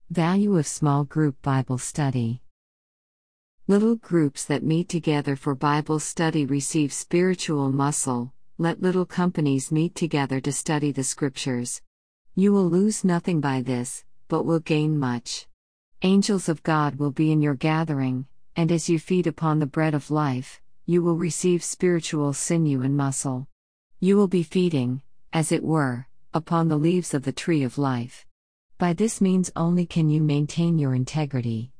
Value of small group Bible study. Little groups that meet together for Bible study receive spiritual muscle. Let little companies meet together to study the Scriptures. You will lose nothing by this, but will gain much. Angels of God will be in your gathering, and as you feed upon the bread of life, you will receive spiritual sinew and muscle. You will be feeding, as it were, upon the leaves of the tree of life. By this means only can you maintain your integrity.